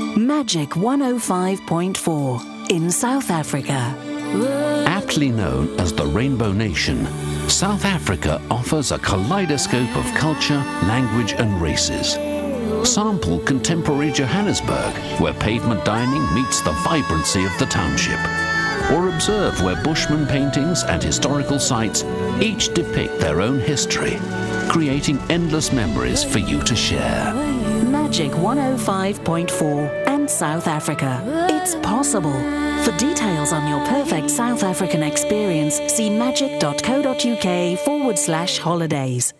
Magic 105.4 in South Africa. Aptly known as the Rainbow Nation, South Africa offers a kaleidoscope of culture, language and races. Sample contemporary Johannesburg, where pavement dining meets the vibrancy of the township. Or observe where Bushman paintings and historical sites each depict their own history, creating endless memories for you to share. Magic 105.4 and South Africa. It's possible. For details on your perfect South African experience, see magic.co.uk/holidays.